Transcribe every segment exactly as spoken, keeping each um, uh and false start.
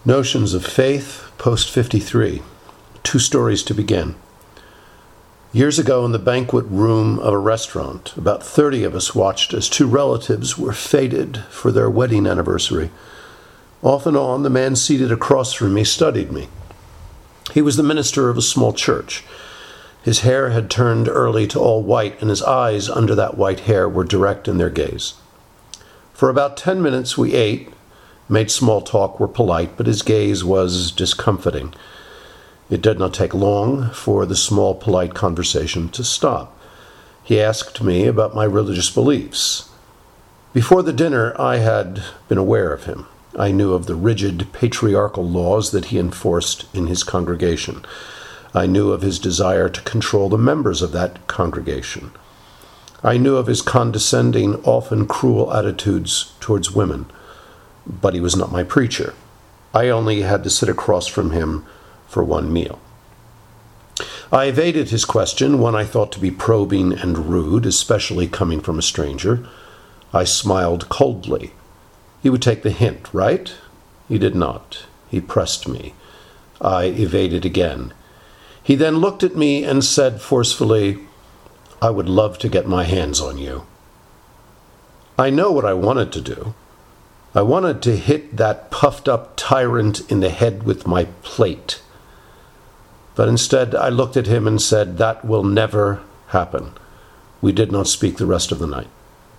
Notions of Faith, Post fifty-three. Two stories to begin. Years ago in the banquet room of a restaurant, about thirty of us watched as two relatives were feted for their wedding anniversary. Off and on, the man seated across from me studied me. He was the minister of a small church. His hair had turned early to all white, and his eyes under that white hair were direct in their gaze. For about ten minutes we ate, made small talk, were polite, but his gaze was discomfiting. It did not take long for the small, polite conversation to stop. He asked me about my religious beliefs. Before the dinner, I had been aware of him. I knew of the rigid patriarchal laws that he enforced in his congregation. I knew of his desire to control the members of that congregation. I knew of his condescending, often cruel attitudes towards women. But he was not my preacher. I only had to sit across from him for one meal. I evaded his question, one I thought to be probing and rude, especially coming from a stranger. I smiled coldly. He would take the hint, right? He did not. He pressed me. I evaded again. He then looked at me and said forcefully, "I would love to get my hands on you." I know what I wanted to do. I wanted to hit that puffed-up tyrant in the head with my plate. But instead, I looked at him and said, "That will never happen." We did not speak the rest of the night.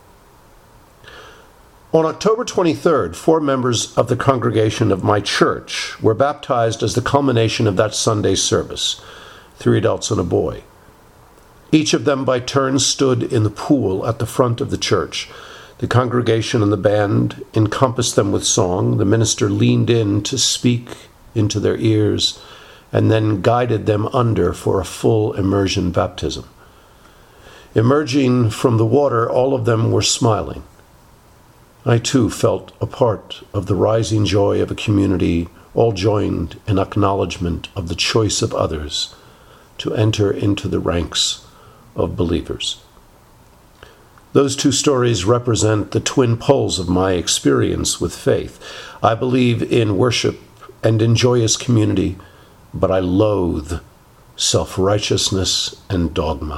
On October twenty-third, four members of the congregation of my church were baptized as the culmination of that Sunday service, three adults and a boy. Each of them by turn stood in the pool at the front of the church. The congregation and the band encompassed them with song. The minister leaned in to speak into their ears and then guided them under for a full immersion baptism. Emerging from the water, all of them were smiling. I too felt a part of the rising joy of a community, all joined in acknowledgement of the choice of others to enter into the ranks of believers. Those two stories represent the twin poles of my experience with faith. I believe in worship and in joyous community, but I loathe self-righteousness and dogma.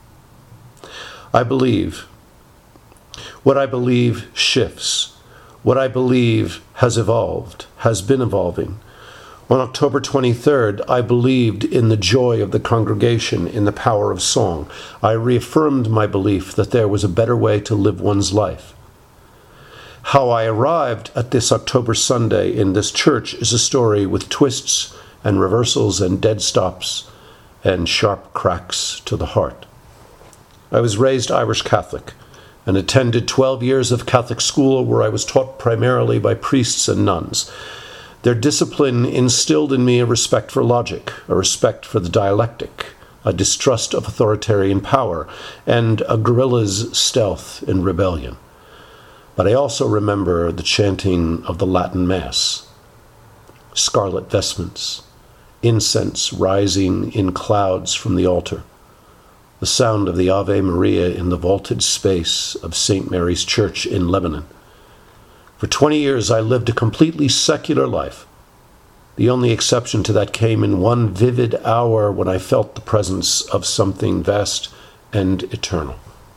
I believe. What I believe shifts. What I believe has evolved, has been evolving. On October twenty-third, I believed in the joy of the congregation, in the power of song. I reaffirmed my belief that there was a better way to live one's life. How I arrived at this October Sunday in this church is a story with twists and reversals and dead stops and sharp cracks to the heart. I was raised Irish Catholic and attended twelve years of Catholic school where I was taught primarily by priests and nuns. Their discipline instilled in me a respect for logic, a respect for the dialectic, a distrust of authoritarian power, and a guerrilla's stealth in rebellion. But I also remember the chanting of the Latin Mass, scarlet vestments, incense rising in clouds from the altar, the sound of the Ave Maria in the vaulted space of Saint Mary's Church in Lebanon. For twenty years, I lived a completely secular life. The only exception to that came in one vivid hour when I felt the presence of something vast and eternal.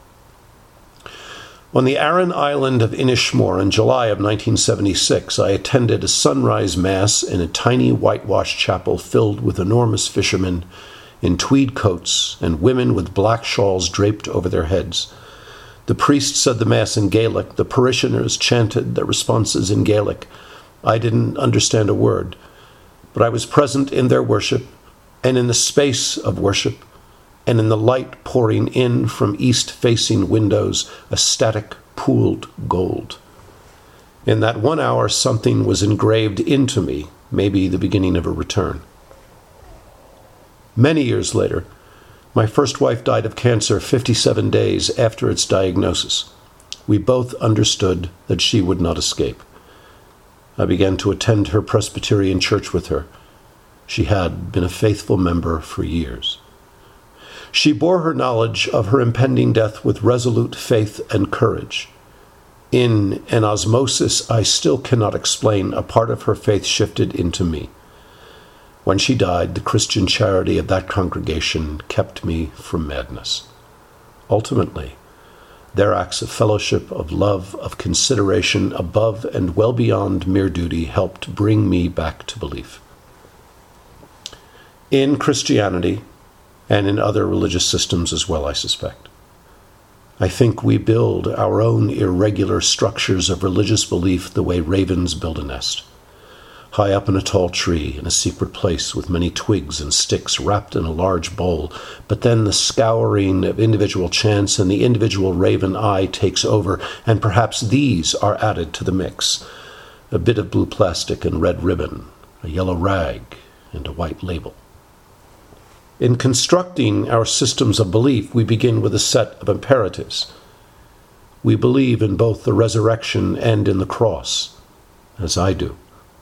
On the Aran island of Inishmore in July of nineteen seventy-six, I attended a sunrise mass in a tiny whitewashed chapel filled with enormous fishermen in tweed coats and women with black shawls draped over their heads. The priest said the Mass in Gaelic. The parishioners chanted their responses in Gaelic. I didn't understand a word, but I was present in their worship and in the space of worship and in the light pouring in from east-facing windows, a static, pooled gold. In that one hour, something was engraved into me, maybe the beginning of a return. Many years later, my first wife died of cancer fifty-seven days after its diagnosis. We both understood that she would not escape. I began to attend her Presbyterian church with her. She had been a faithful member for years. She bore her knowledge of her impending death with resolute faith and courage. In an osmosis I still cannot explain, a part of her faith shifted into me. When she died, the Christian charity of that congregation kept me from madness. Ultimately, their acts of fellowship, of love, of consideration above and well beyond mere duty helped bring me back to belief. In Christianity, and in other religious systems as well, I suspect, I think we build our own irregular structures of religious belief the way ravens build a nest, high up in a tall tree, in a secret place with many twigs and sticks wrapped in a large bowl, but then the scouring of individual chance and the individual raven eye takes over, and perhaps these are added to the mix. A bit of blue plastic and red ribbon, a yellow rag, and a white label. In constructing our systems of belief, we begin with a set of imperatives. We believe in both the resurrection and in the cross, as I do.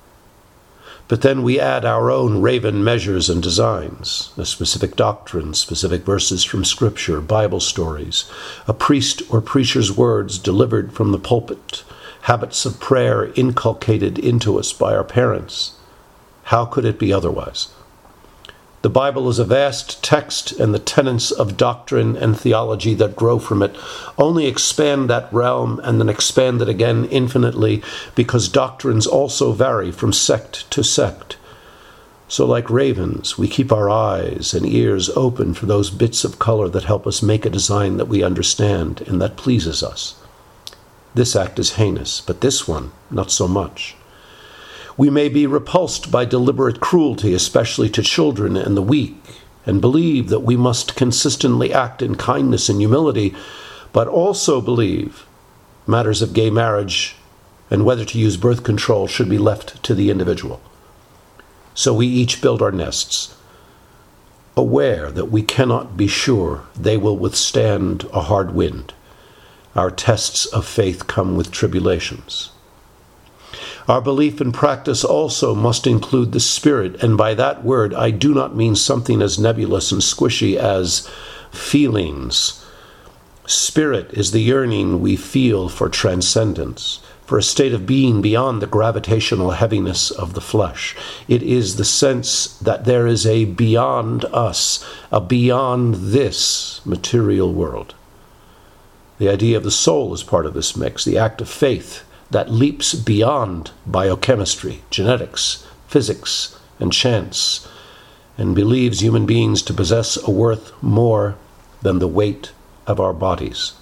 But then we add our own raven measures and designs, a specific doctrine, specific verses from Scripture, Bible stories, a priest or preacher's words delivered from the pulpit, habits of prayer inculcated into us by our parents. How could it be otherwise? The Bible is a vast text, and the tenets of doctrine and theology that grow from it only expand that realm and then expand it again infinitely, because doctrines also vary from sect to sect. So like ravens, we keep our eyes and ears open for those bits of color that help us make a design that we understand and that pleases us. This act is heinous, but this one, not so much. We may be repulsed by deliberate cruelty, especially to children and the weak, and believe that we must consistently act in kindness and humility, but also believe matters of gay marriage and whether to use birth control should be left to the individual. So we each build our nests, aware that we cannot be sure they will withstand a hard wind. Our tests of faith come with tribulations. Our belief and practice also must include the spirit, and by that word I do not mean something as nebulous and squishy as feelings. Spirit is the yearning we feel for transcendence, for a state of being beyond the gravitational heaviness of the flesh. It is the sense that there is a beyond us, a beyond this material world. The idea of the soul is part of this mix, the act of faith that leaps beyond biochemistry, genetics, physics, and chance, and believes human beings to possess a worth more than the weight of our bodies.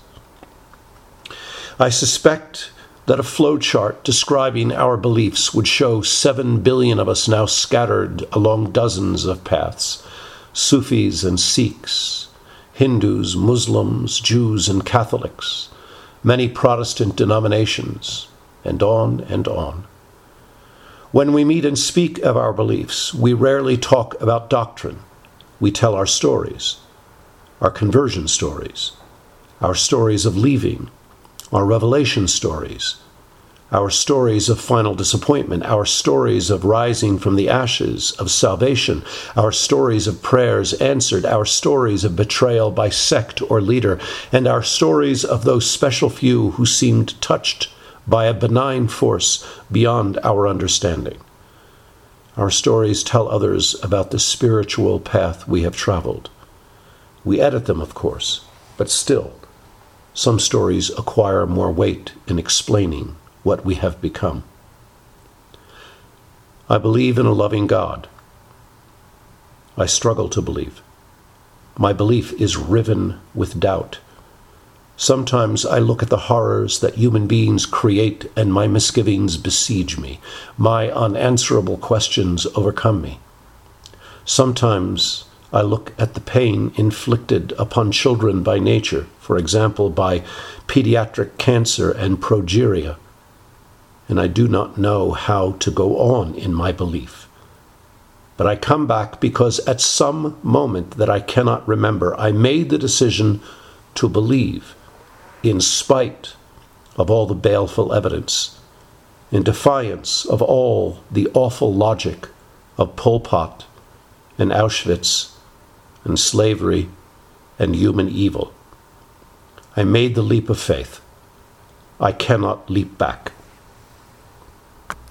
I suspect that a flowchart describing our beliefs would show seven billion of us now scattered along dozens of paths, Sufis and Sikhs, Hindus, Muslims, Jews, and Catholics, many Protestant denominations, and on and on. When we meet and speak of our beliefs, we rarely talk about doctrine. We tell our stories, our conversion stories, our stories of leaving, our revelation stories, our stories of final disappointment, our stories of rising from the ashes, of salvation, our stories of prayers answered, our stories of betrayal by sect or leader, and our stories of those special few who seemed touched by a benign force beyond our understanding. Our stories tell others about the spiritual path we have traveled. We edit them, of course, but still, some stories acquire more weight in explaining what we have become. I believe in a loving God. I struggle to believe. My belief is riven with doubt. Sometimes I look at the horrors that human beings create and my misgivings besiege me. My unanswerable questions overcome me. Sometimes I look at the pain inflicted upon children by nature, for example, by pediatric cancer and progeria, and I do not know how to go on in my belief. But I come back because at some moment that I cannot remember, I made the decision to believe, in spite of all the baleful evidence, in defiance of all the awful logic of Pol Pot and Auschwitz and slavery and human evil. I made the leap of faith. I cannot leap back.